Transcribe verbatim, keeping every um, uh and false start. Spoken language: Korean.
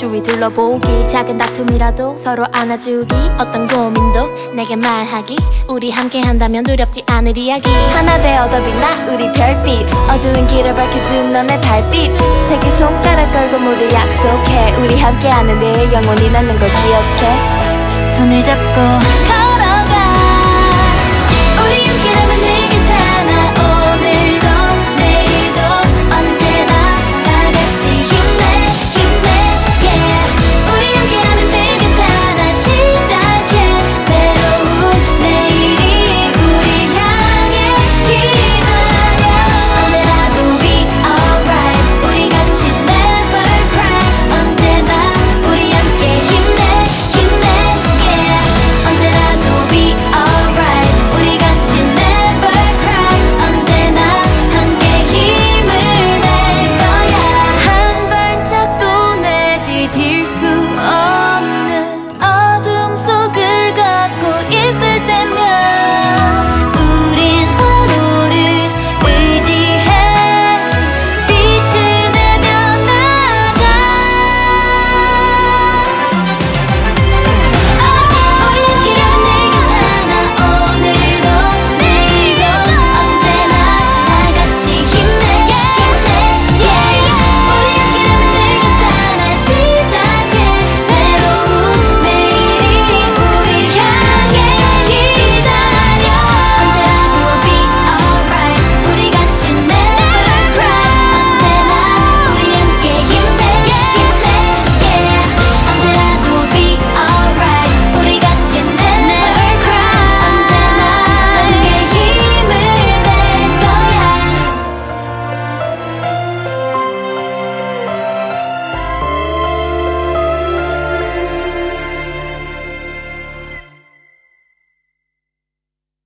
주위 둘러보기 작은 다툼이라도 서로 안아주기 어떤 고민도 내게 말하기 우리 함께 한다면 두렵지 않을 이야기 하나 되어더 빛나 우리 별빛 어두운 길을 밝혀준 너의 달빛 세계 손가락 걸고 모두 약속해 우리 함께 하는 내일 영원히 남는 걸 기억해 손을 잡고